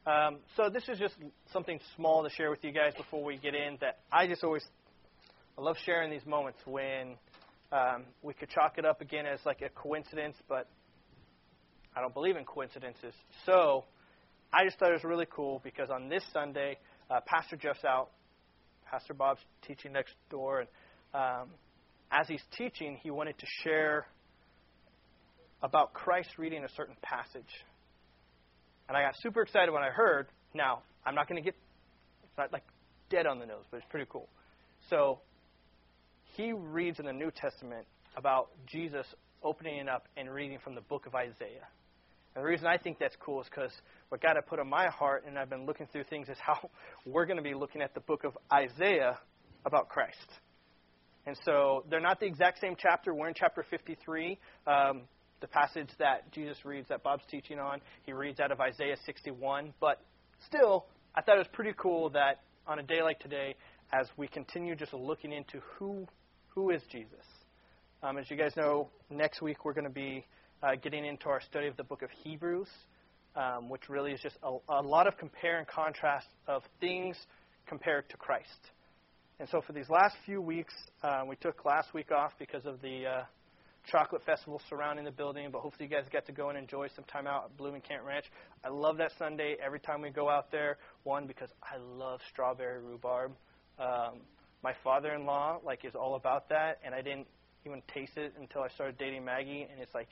So this is just something small to share with you guys before we get in that I love sharing these moments when we could chalk it up again as like a coincidence, but I don't believe in coincidences. So I just thought it was really cool because on this Sunday, Pastor Jeff's out. Pastor Bob's teaching next door. And as he's teaching, he wanted to share about Christ reading a certain passage. And I got super excited when I heard. Now, I'm not going to get, it's not like dead on the nose, but it's pretty cool. So he reads in the New Testament about Jesus opening it up and reading from the book of Isaiah. And the reason I think that's cool is because what God had put on my heart, and I've been looking through things, is how we're going to be looking at the book of Isaiah about Christ. And so they're not the exact same chapter. We're in chapter 53. The passage that Jesus reads, that Bob's teaching on, he reads out of Isaiah 61. But still, I thought it was pretty cool that on a day like today, as we continue just looking into who is Jesus. As you guys know, next week we're going to be getting into our study of the book of Hebrews, which really is just a lot of compare and contrast of things compared to Christ. And so for these last few weeks, we took last week off because of the chocolate festival surrounding the building, but hopefully you guys get to go and enjoy some time out at Blooming Camp Ranch. I love that Sunday every time we go out there. One, because I love strawberry rhubarb. My father-in-law is all about that, and I didn't even taste it until I started dating Maggie, and it's like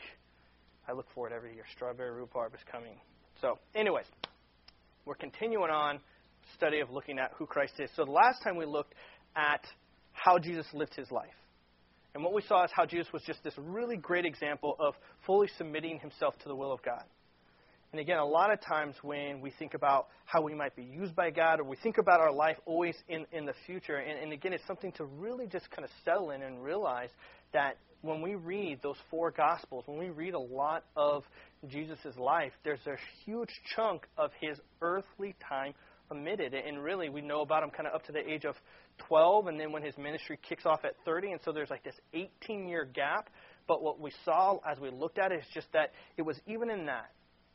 I look for it every year. Strawberry rhubarb is coming. So, anyways, we're continuing on study of looking at who Christ is. So the last time we looked at how Jesus lived his life. And what we saw is how Jesus was just this really great example of fully submitting himself to the will of God. And again, a lot of times when we think about how we might be used by God, or we think about our life always in the future, and again, it's something to really just kind of settle in and realize that when we read those four Gospels, when we read a lot of Jesus' life, there's a huge chunk of his earthly time omitted. And really, we know about him kind of up to the age of 12, and then when his ministry kicks off at 30. And so there's like this 18-year gap. But what we saw as we looked at it is just that it was even in that,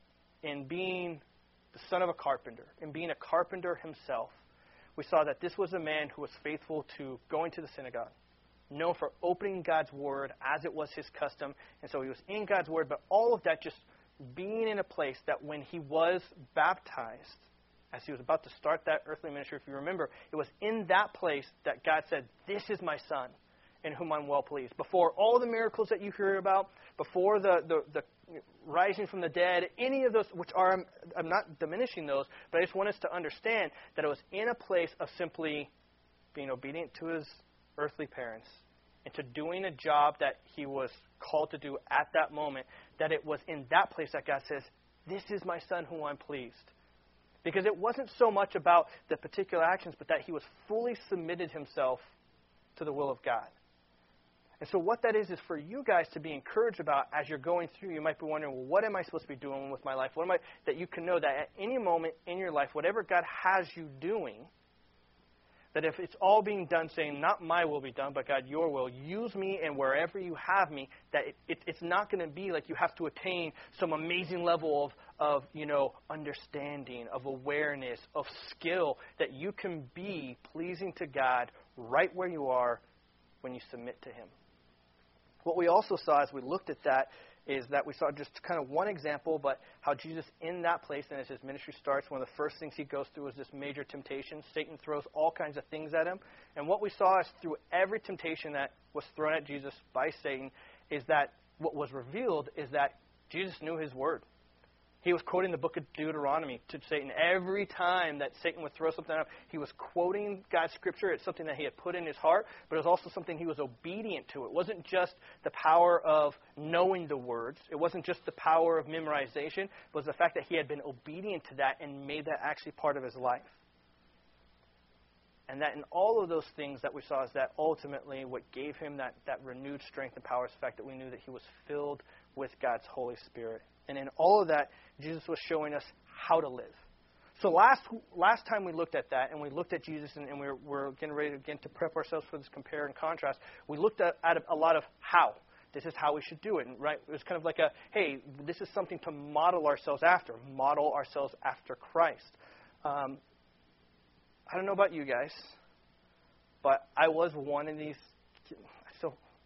in being the son of a carpenter, in being a carpenter himself, we saw that this was a man who was faithful to going to the synagogue, known for opening God's Word as it was his custom. And so he was in God's Word, but all of that just being in a place that when he was baptized, as he was about to start that earthly ministry, if you remember, it was in that place that God said, "This is my son, in whom I'm well pleased." Before all the miracles that you hear about, before the rising from the dead, any of those, which are, I'm not diminishing those, but I just want us to understand that it was in a place of simply being obedient to his earthly parents and to doing a job that he was called to do at that moment, that it was in that place that God says, "This is my son whom I'm pleased." Because it wasn't so much about the particular actions, but that he was fully submitted himself to the will of God. And so what that is for you guys to be encouraged about as you're going through. You might be wondering, well, what am I supposed to be doing with my life? That you can know that at any moment in your life, whatever God has you doing, that if it's all being done saying, not my will be done, but God, your will, use me and wherever you have me, that it's not going to be like you have to attain some amazing level of understanding, of awareness, of skill, that you can be pleasing to God right where you are when you submit to him. What we also saw as we looked at that is that we saw just kind of one example, but how Jesus in that place, and as his ministry starts, one of the first things he goes through is this major temptation. Satan throws all kinds of things at him. And what we saw is through every temptation that was thrown at Jesus by Satan is that what was revealed is that Jesus knew his word. He was quoting the book of Deuteronomy to Satan. Every time that Satan would throw something up, he was quoting God's scripture. It's something that he had put in his heart, but it was also something he was obedient to. It wasn't just the power of knowing the words. It wasn't just the power of memorization. It was the fact that he had been obedient to that and made that actually part of his life. And that in all of those things that we saw is that ultimately what gave him that renewed strength and power is the fact that we knew that he was filled with God's Holy Spirit. And in all of that, Jesus was showing us how to live. So last time we looked at that, and we looked at Jesus, and we're getting ready again to prep ourselves for this compare and contrast, we looked at a lot of how. this is how we should do it. And, right? It was kind of like a, hey, this is something to model ourselves after Christ. I don't know about you guys, but I was one of these, I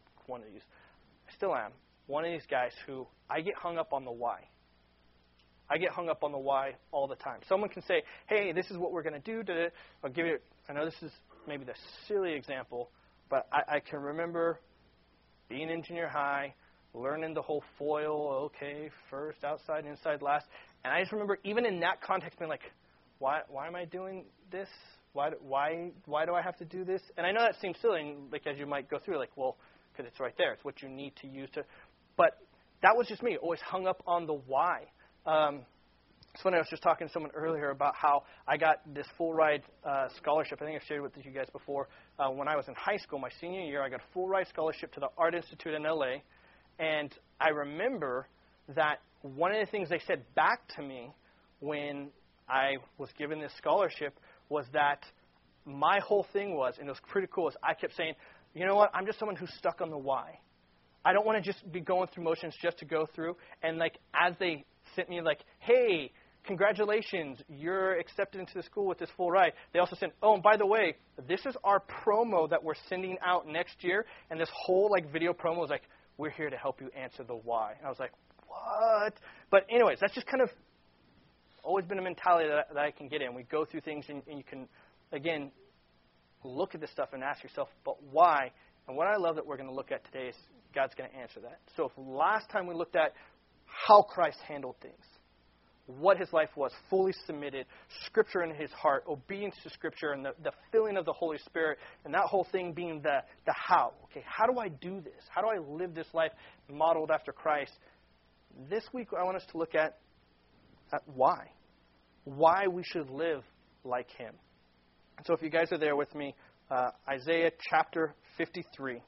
still am, one of these guys who I get hung up on the why. I get hung up on the why all the time. Someone can say, hey, this is what we're going to do. I'll give you, I know this is maybe the silly example, but I can remember being in junior high, learning the whole foil, okay, first, outside, inside, last. And I just remember even in that context being like, why am I doing this? Why do I have to do this? And I know that seems silly, and like as you might go through, like, well, because it's right there. It's what you need to use to. But that was just me, always hung up on the why. It's funny, I was just talking to someone earlier about how I got this full ride scholarship. I think I've shared with you guys before. When I was in high school, my senior year, I got a full ride scholarship to the Art Institute in LA. And I remember that one of the things they said back to me when I was given this scholarship was that my whole thing was, and it was pretty cool, is I kept saying, you know what, I'm just someone who's stuck on the why. I don't want to just be going through motions just to go through. And like as they sent me like, hey, congratulations, you're accepted into the school with this full ride. They also sent, oh, and by the way, this is our promo that we're sending out next year. And this whole like video promo was like, we're here to help you answer the why. And I was like, what? But anyways, that's just kind of always been a mentality that I can get in. We go through things and you can, again, look at this stuff and ask yourself, but why? And what I love that we're going to look at today is God's going to answer that. So if last time we looked at how Christ handled things, what his life was, fully submitted, Scripture in his heart, obedience to Scripture, and the filling of the Holy Spirit, and that whole thing being the how. Okay, how do I do this? How do I live this life modeled after Christ? This week I want us to look at why. Why we should live like him. So if you guys are there with me, Isaiah chapter 53.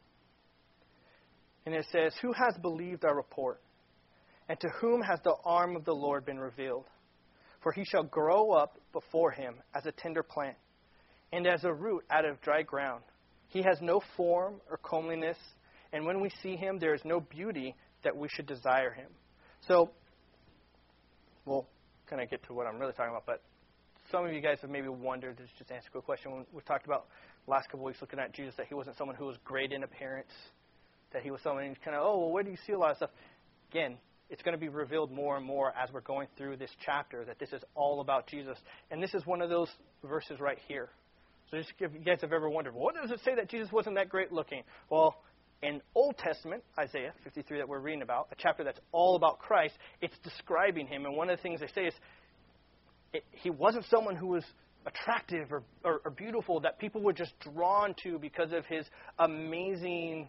And it says, who has believed our report? And to whom has the arm of the Lord been revealed? For he shall grow up before him as a tender plant, and as a root out of dry ground. He has no form or comeliness, and when we see him, there is no beauty that we should desire him. So, we'll kind of get to what I'm really talking about, but some of you guys have maybe wondered, just answer a quick question. When we talked about last couple weeks looking at Jesus, that he wasn't someone who was great in appearance, that he was someone who's kind of, oh, well, where do you see a lot of stuff? Again, it's going to be revealed more and more as we're going through this chapter that this is all about Jesus. And this is one of those verses right here. So just if you guys have ever wondered, what does it say that Jesus wasn't that great looking? Well, in Old Testament, Isaiah 53 that we're reading about, a chapter that's all about Christ, it's describing him. And one of the things they say is he wasn't someone who was attractive or beautiful that people were just drawn to because of his amazing,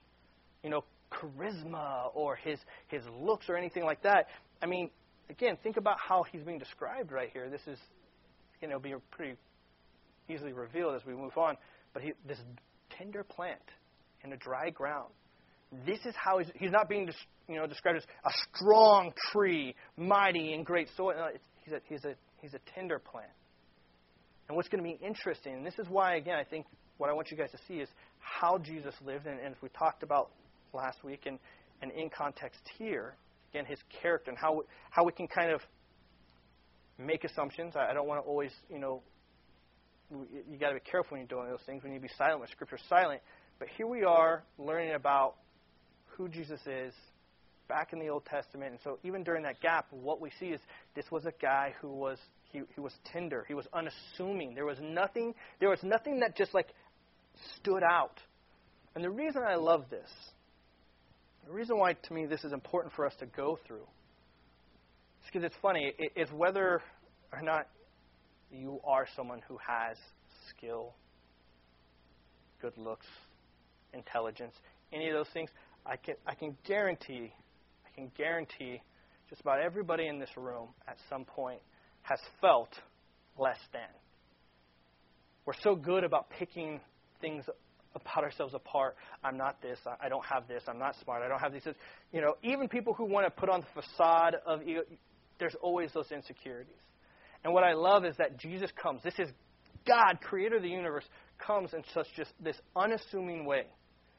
charisma or his looks or anything like that. I mean, again, think about how he's being described right here. This is, it'll be pretty easily revealed as we move on. But this tender plant in a dry ground. This is how he's not being described as a strong tree, mighty and great soil. No, he's a tender plant. And what's going to be interesting, and this is why, again, I think what I want you guys to see is how Jesus lived, and as we talked about last week, and in context here, again, his character and how we can kind of make assumptions. I don't want to always, you got to be careful when you're doing those things. We need to be silent when Scripture's silent. But here we are learning about who Jesus is back in the Old Testament. And so even during that gap, what we see is this was a guy who was he was tender. He was unassuming. There was nothing that just like stood out. And the reason I love this, the reason why to me this is important for us to go through, is because it's funny. It's whether or not you are someone who has skill, good looks, intelligence, any of those things. I can guarantee just about everybody in this room at some point has felt less than. We're so good about picking things about ourselves apart. I'm not this. I don't have this. I'm not smart. I don't have these. Even people who want to put on the facade of ego, there's always those insecurities. And what I love is that Jesus comes. This is God, creator of the universe, comes in such just this unassuming way.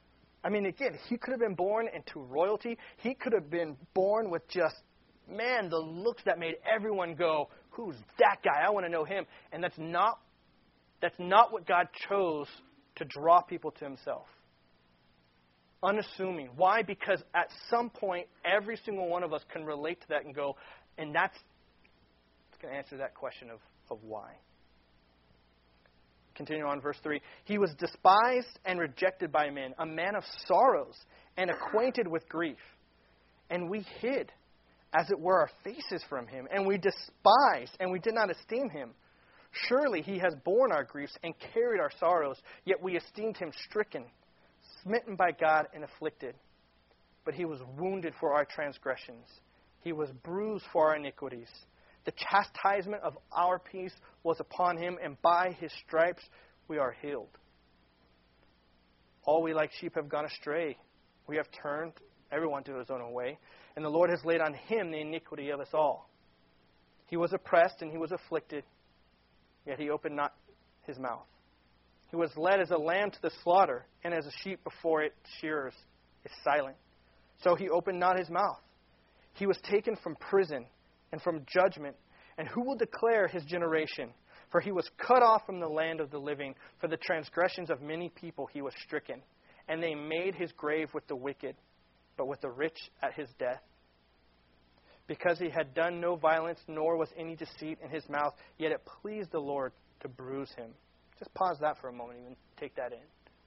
I mean, again, he could have been born into royalty. He could have been born with just, man, the looks that made everyone go, who's that guy? I want to know him. And that's not what God chose to draw people to himself. Unassuming. Why? Because at some point, every single one of us can relate to that and go, and that's going to answer that question of why. Continue on, verse 3. He was despised and rejected by men, a man of sorrows and acquainted with grief. And we hid, as it were, our faces from him, and we despised, and we did not esteem him. Surely he has borne our griefs and carried our sorrows, yet we esteemed him stricken, smitten by God, and afflicted. But he was wounded for our transgressions. He was bruised for our iniquities. The chastisement of our peace was upon him, and by his stripes we are healed. All we like sheep have gone astray. We have turned everyone to his own way, and the Lord has laid on him the iniquity of us all. He was oppressed and he was afflicted, yet he opened not his mouth. He was led as a lamb to the slaughter, and as a sheep before its shearers is silent. So he opened not his mouth. He was taken from prison and from judgment. And who will declare his generation? For he was cut off from the land of the living. For the transgressions of many people he was stricken. And they made his grave with the wicked, but with the rich at his death. Because he had done no violence, nor was any deceit in his mouth, yet it pleased the Lord to bruise him. Just pause that for a moment and take that in.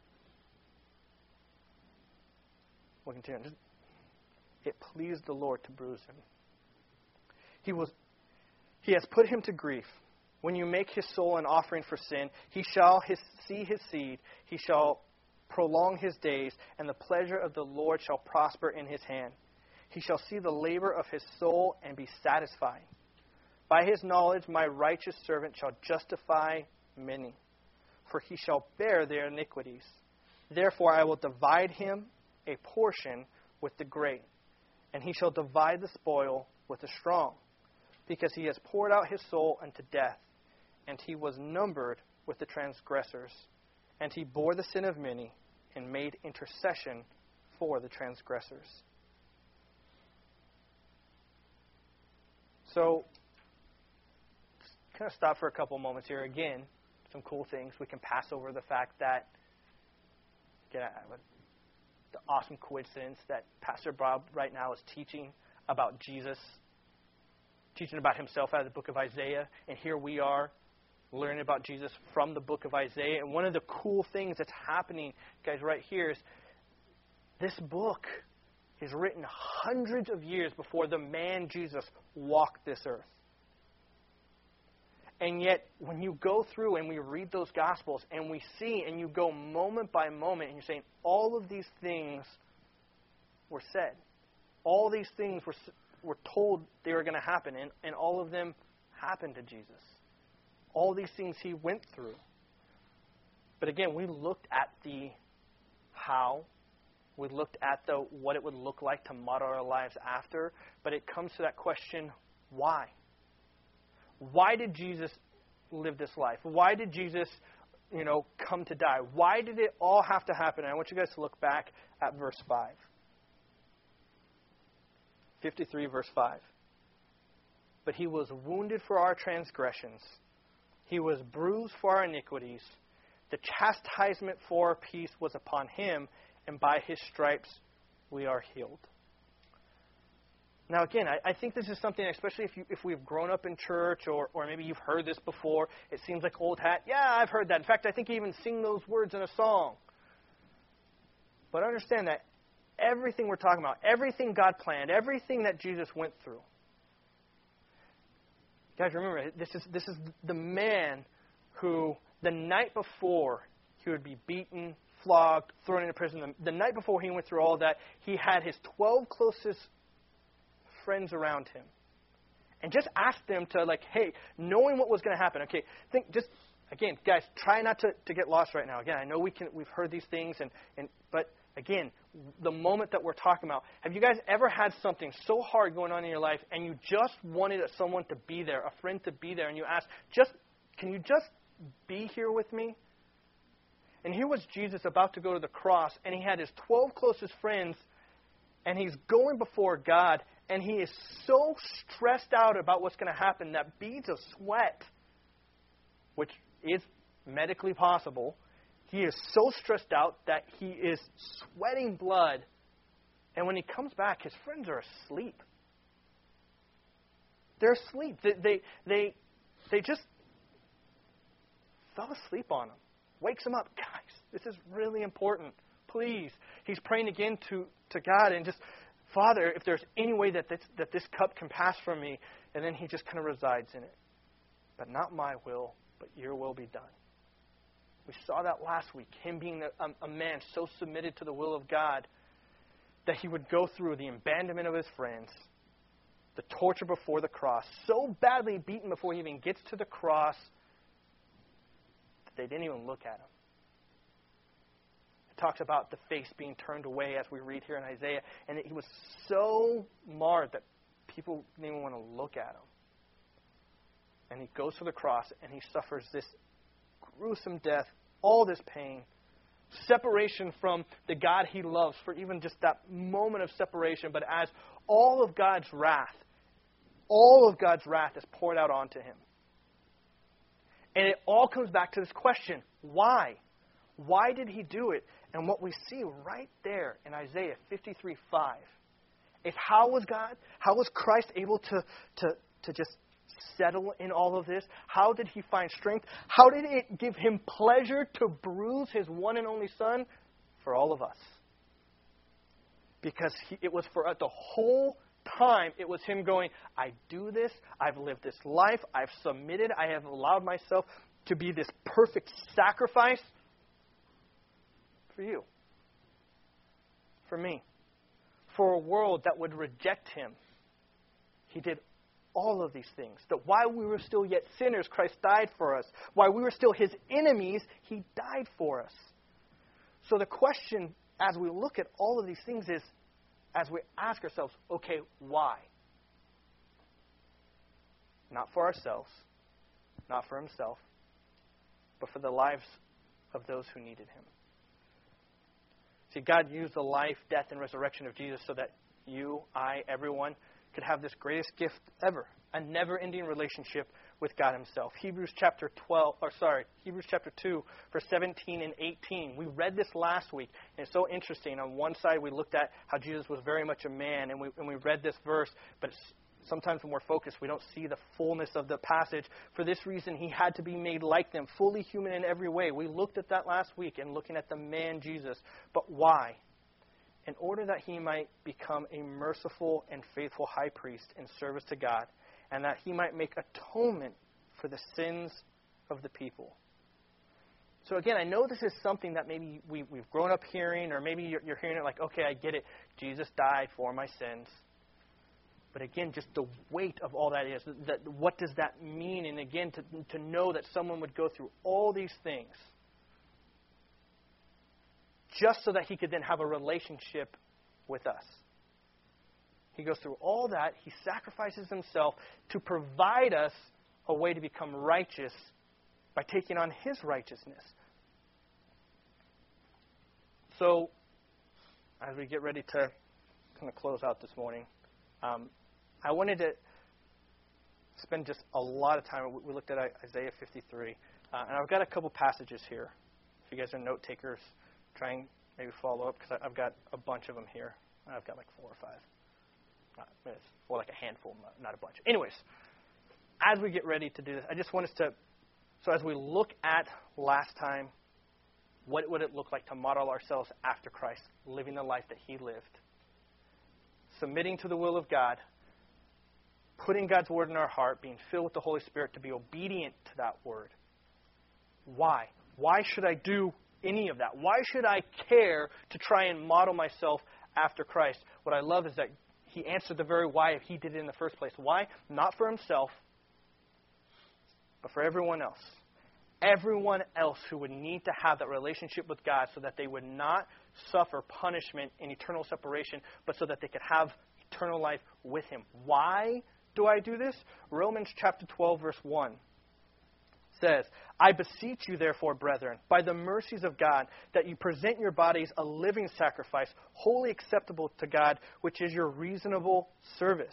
We'll continue. It pleased the Lord to bruise him. He has put him to grief. When you make his soul an offering for sin, he shall see his seed. He shall prolong his days, and the pleasure of the Lord shall prosper in his hand. He shall see the labor of his soul and be satisfied. By his knowledge my righteous servant shall justify many, for he shall bear their iniquities. Therefore I will divide him a portion with the great, and he shall divide the spoil with the strong, because he has poured out his soul unto death, and he was numbered with the transgressors. And he bore the sin of many, and made intercession for the transgressors. So, just kind of stop for a couple moments here. Again, some cool things. We can pass over the fact that, again, the awesome coincidence that Pastor Bob right now is teaching about Jesus, teaching about himself out of the book of Isaiah, and here we are learning about Jesus from the book of Isaiah. And one of the cool things that's happening, guys, right here is this book is written hundreds of years before the man Jesus walked this earth. And yet, when you go through and we read those Gospels and we see and you go moment by moment and you're saying, all of these things were said. All these things were told they were going to happen, and all of them happened to Jesus. All these things he went through. But again, we looked at the how. We looked at the what it would look like to model our lives after. But it comes to that question, why? Why did Jesus live this life? Why did Jesus, come to die? Why did it all have to happen? And I want you guys to look back at verse 5. 53, verse 5. But he was wounded for our transgressions. He was bruised for our iniquities. The chastisement for our peace was upon him, and by his stripes we are healed. Now, again, I think this is something, especially if we've grown up in church or maybe you've heard this before. It seems like old hat. Yeah, I've heard that. In fact, I think you even sing those words in a song. But understand that everything we're talking about, everything God planned, everything that Jesus went through. Guys, remember, this is the man who, the night before he would be beaten, flogged, thrown into prison, the night before he went through all that, he had his 12 closest friends around him. And just asked them to, hey, knowing what was going to happen, okay, again, guys, try not to get lost right now. Again, I know we've heard these things, but again, the moment that we're talking about, have you guys ever had something so hard going on in your life and you just wanted someone to be there, a friend to be there, and you asked, can you just be here with me? And here was Jesus about to go to the cross, and he had his 12 closest friends, and he's going before God, and he is so stressed out about what's going to happen that beads of sweat, which is medically possible, he is so stressed out that he is sweating blood. And when he comes back, his friends are asleep. They're asleep. They just fell asleep on him. Wakes him up. Guys, this is really important. Please. He's praying again to God and just, Father, if there's any way that this cup can pass from me. And then he just kind of resides in it. But not my will, but your will be done. We saw that last week. Him being a man so submitted to the will of God that he would go through the abandonment of his friends, the torture before the cross, so badly beaten before he even gets to the cross that they didn't even look at him. It talks about the face being turned away as we read here in Isaiah, and he was so marred that people didn't even want to look at him. And he goes to the cross and he suffers this gruesome death, all this pain, separation from the God he loves for even just that moment of separation, but as all of God's wrath is poured out onto him. And it all comes back to this question, why? Why did he do it? And what we see right there in Isaiah 53:5 is how was Christ able to just settle in all of this? How did he find strength? How did it give him pleasure to bruise his one and only Son? For all of us. Because it was for the whole time, it was him going, I do this, I've lived this life, I've submitted, I have allowed myself to be this perfect sacrifice for you, for me, for a world that would reject him. He did all of these things. That while we were still yet sinners, Christ died for us. While we were still his enemies, he died for us. So the question, as we look at all of these things, is, as we ask ourselves, okay, why? Not for ourselves, not for himself, but for the lives of those who needed him. See, God used the life, death, and resurrection of Jesus so that you, I, everyone could have this greatest gift ever, a never-ending relationship with God himself. Hebrews chapter 2, verse 17 and 18. We read this last week, and it's so interesting. On one side, we looked at how Jesus was very much a man, and we read this verse, but sometimes when we're focused, we don't see the fullness of the passage. For this reason, he had to be made like them, fully human in every way. We looked at that last week and looking at the man Jesus. But why? In order that he might become a merciful and faithful high priest in service to God, and that he might make atonement for the sins of the people. So again, I know this is something that maybe we've grown up hearing, or maybe you're hearing it like, okay, I get it. Jesus died for my sins. But again, just the weight of all that is, that what does that mean? And again, to know that someone would go through all these things just so that he could then have a relationship with us. He goes through all that. He sacrifices himself to provide us a way to become righteous by taking on his righteousness. So, as we get ready to kind of close out this morning, I wanted to spend just a lot of time. We looked at Isaiah 53, and I've got a couple passages here. If you guys are note takers, try and maybe follow up, because I've got a bunch of them here. I've got like 4 or 5. Well, like a handful, not a bunch. Anyways, as we get ready to do this, I just want us to, so as we look at last time, what would it look like to model ourselves after Christ, living the life that he lived? Submitting to the will of God, putting God's word in our heart, being filled with the Holy Spirit to be obedient to that word. Why? Why should I do any of that? Why should I care to try and model myself after Christ? What I love is that he answered the very why if he did it in the first place. Why? Not for himself, but for everyone else. Everyone else who would need to have that relationship with God so that they would not suffer punishment in eternal separation, but so that they could have eternal life with him. Why do I do this? Romans chapter 12, verse 1 says, I beseech you, therefore, brethren, by the mercies of God, that you present your bodies a living sacrifice, wholly acceptable to God, which is your reasonable service.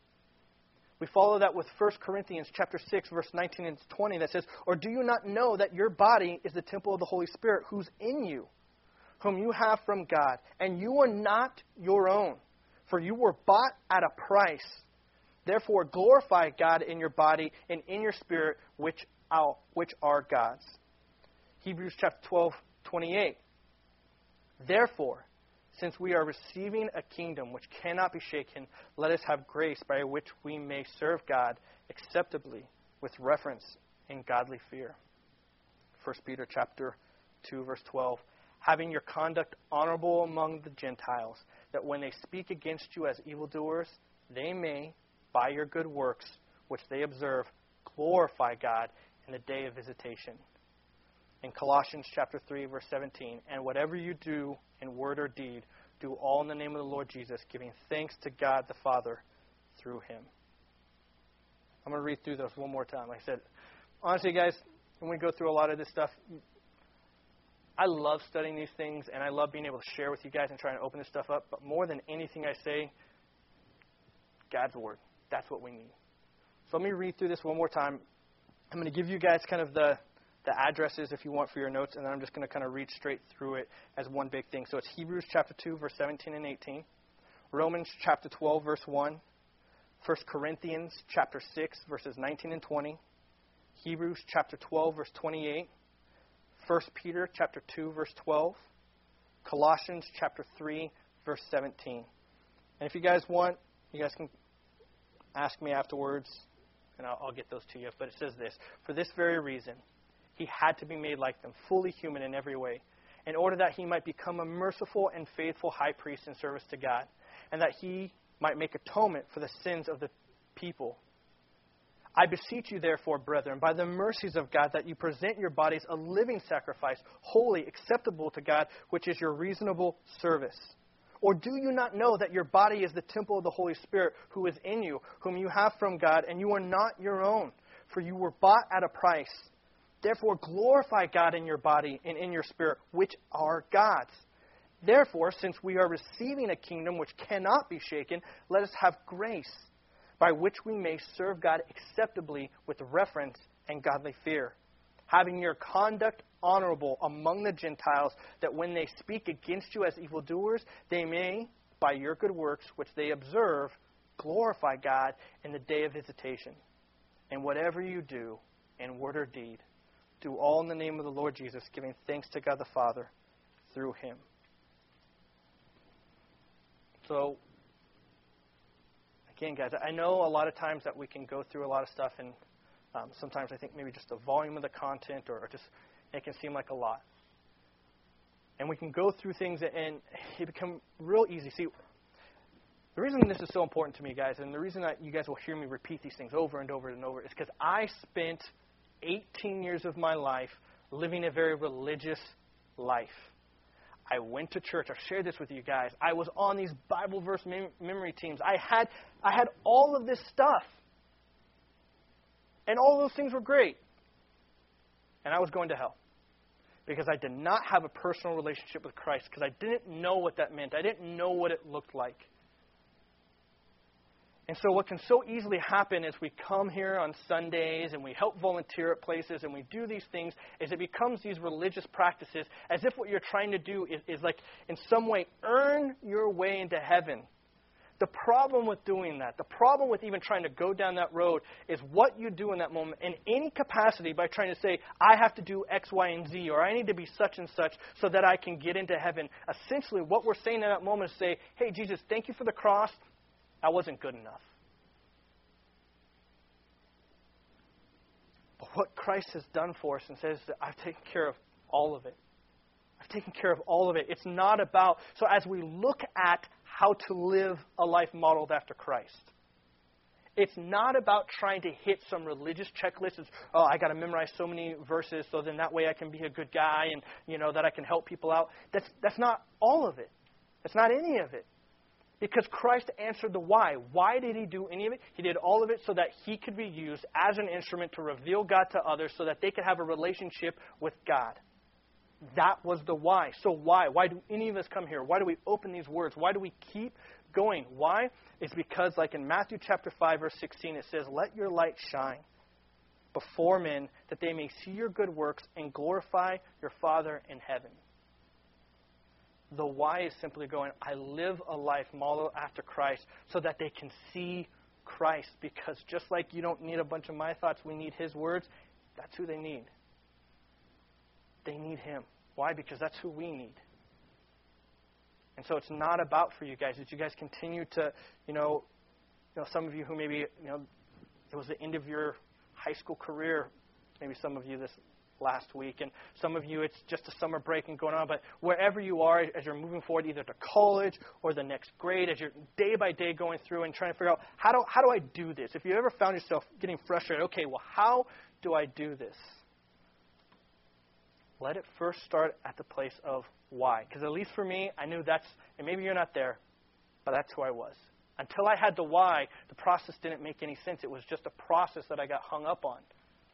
We follow that with 1 Corinthians chapter 6, verse 19 and 20, that says, or do you not know that your body is the temple of the Holy Spirit, who's in you, whom you have from God, and you are not your own, for you were bought at a price. Therefore, glorify God in your body and in your spirit, which are God's. Hebrews chapter 12, 28. Therefore, since we are receiving a kingdom which cannot be shaken, let us have grace by which we may serve God acceptably with reverence and godly fear. 1 Peter chapter 2, verse 12. Having your conduct honorable among the Gentiles, that when they speak against you as evildoers, they may, by your good works, which they observe, glorify God in the day of visitation. In Colossians chapter 3, verse 17, and whatever you do in word or deed, do all in the name of the Lord Jesus, giving thanks to God the Father through Him. I'm going to read through those one more time. Like I said, honestly, guys, when we go through a lot of this stuff, I love studying these things, and I love being able to share with you guys and trying to open this stuff up. But more than anything I say, God's Word. That's what we need. So let me read through this one more time. I'm going to give you guys kind of the addresses if you want for your notes, and then I'm just going to kind of read straight through it as one big thing. So it's Hebrews chapter 2, verse 17 and 18. Romans chapter 12, verse 1. 1 Corinthians chapter 6, verses 19 and 20. Hebrews chapter 12, verse 28. 1 Peter chapter 2, verse 12. Colossians chapter 3, verse 17. And if you guys want, you guys can ask me afterwards, and I'll get those to you. But it says this, for this very reason, He had to be made like them, fully human in every way, in order that He might become a merciful and faithful high priest in service to God, and that He might make atonement for the sins of the people. I beseech you, therefore, brethren, by the mercies of God, that you present your bodies a living sacrifice, holy, acceptable to God, which is your reasonable service. Or do you not know that your body is the temple of the Holy Spirit, who is in you, whom you have from God, and you are not your own, for you were bought at a price. Therefore, glorify God in your body and in your spirit, which are God's. Therefore, since we are receiving a kingdom which cannot be shaken, let us have grace, by which we may serve God acceptably with reverence and godly fear, having your conduct honorable among the Gentiles, that when they speak against you as evildoers, they may, by your good works, which they observe, glorify God in the day of visitation. And whatever you do, in word or deed, do all in the name of the Lord Jesus, giving thanks to God the Father through Him. So, again, guys, I know a lot of times that we can go through a lot of stuff, and sometimes I think maybe just the volume of the content or just it can seem like a lot. And we can go through things and it become real easy. See, the reason this is so important to me, guys, and the reason that you guys will hear me repeat these things over and over and over is because I spent 18 years of my life living a very religious life. I went to church. I've shared this with you guys. I was on these Bible verse memory teams. I had all of this stuff. And all those things were great. And I was going to hell. Because I did not have a personal relationship with Christ. Because I didn't know what that meant. I didn't know what it looked like. And so what can so easily happen is we come here on Sundays and we help volunteer at places and we do these things is it becomes these religious practices as if what you're trying to do is like in some way earn your way into heaven. The problem with doing that, the problem with even trying to go down that road is what you do in that moment in any capacity by trying to say, I have to do X, Y, and Z, or I need to be such and such so that I can get into heaven. Essentially, what we're saying in that moment is say, hey, Jesus, thank you for the cross. I wasn't good enough. But what Christ has done for us and says that I've taken care of all of it. I've taken care of all of it. It's not about, so as we look at how to live a life modeled after Christ, it's not about trying to hit some religious checklist. It's, oh, I got to memorize so many verses so then that way I can be a good guy and, that I can help people out. That's not all of it. That's not any of it. Because Christ answered the why. Why did he do any of it? He did all of it so that he could be used as an instrument to reveal God to others so that they could have a relationship with God. That was the why. So why? Why do any of us come here? Why do we open these words? Why do we keep going? Why? It's because, like in Matthew chapter 5, verse 16, it says, "Let your light shine before men, that they may see your good works and glorify your Father in heaven." The why is simply going, I live a life modeled after Christ so that they can see Christ. Because just like you don't need a bunch of my thoughts, we need his words. That's who they need. They need him. Why? Because that's who we need. And so it's not about for you guys. As you guys continue to, some of you who maybe, it was the end of your high school career, maybe some of you this last week, and some of you it's just a summer break and going on, but wherever you are as you're moving forward, either to college or the next grade, as you're day by day going through and trying to figure out, how do I do this? If you ever found yourself getting frustrated, okay, well, how do I do this? Let it first start at the place of why. Because at least for me, I knew and maybe you're not there, but that's who I was. Until I had the why, the process didn't make any sense. It was just a process that I got hung up on.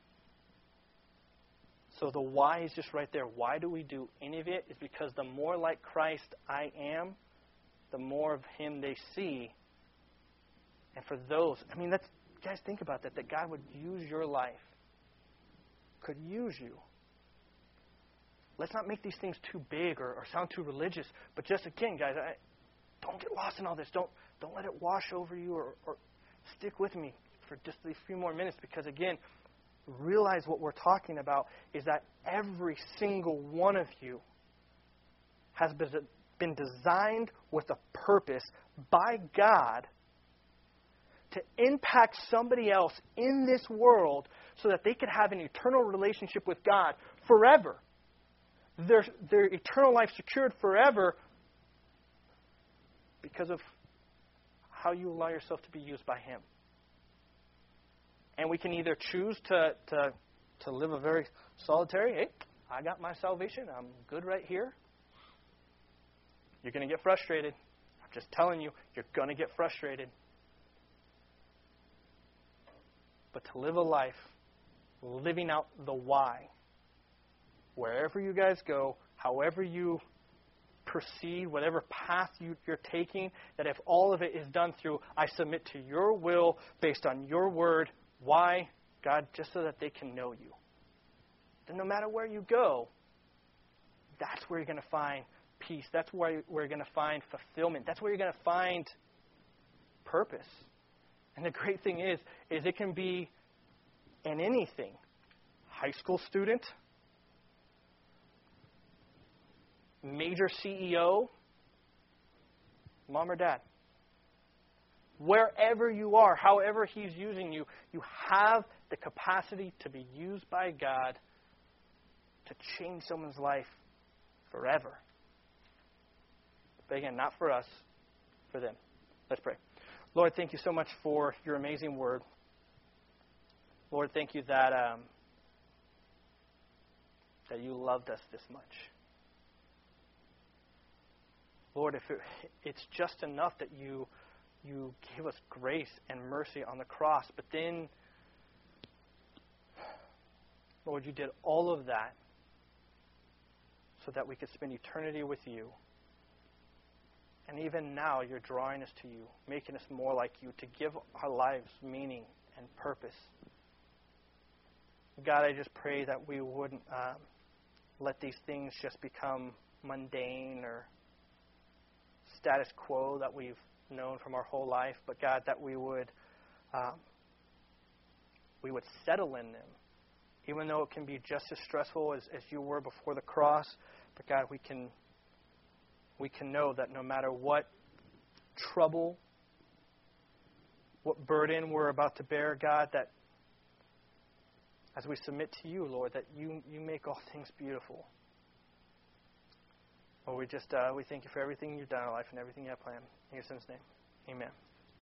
So the why is just right there. Why do we do any of it? Is because the more like Christ I am, the more of him they see. And for those, guys, think about that God would use your life, could use you. Let's not make these things too big or sound too religious. But just again, guys, don't get lost in all this. Don't let it wash over you or stick with me for just these few more minutes. Because again, realize what we're talking about is that every single one of you has been designed with a purpose by God to impact somebody else in this world so that they could have an eternal relationship with God forever. Their eternal life secured forever because of how you allow yourself to be used by him. And we can either choose to live a very solitary, hey, I got my salvation, I'm good right here. You're going to get frustrated. I'm just telling you, you're going to get frustrated. But to live a life living out the why, wherever you guys go, however you proceed, whatever path you're taking, that if all of it is done through, I submit to your will based on your word. Why? God, just so that they can know you. Then no matter where you go, that's where you're going to find peace. That's where you're going to find fulfillment. That's where you're going to find purpose. And the great thing is it can be in anything. High school student, major CEO, mom or dad. Wherever you are, however he's using you, you have the capacity to be used by God to change someone's life forever. But again, not for us, for them. Let's pray. Lord, thank you so much for your amazing word. Lord, thank you that you loved us this much. Lord, if it's just enough that you gave us grace and mercy on the cross, but then, Lord, you did all of that so that we could spend eternity with you. And even now, you're drawing us to you, making us more like you, to give our lives meaning and purpose. God, I just pray that we wouldn't let these things just become mundane or status quo that we've known from our whole life, but God, that we would settle in them, even though it can be just as stressful as you were before the cross. But God, we can know that no matter what trouble, what burden we're about to bear, God, that as we submit to you, Lord, that you make all things beautiful. Lord, we thank you for everything you've done in our life and everything you have planned. In your Son's name, amen.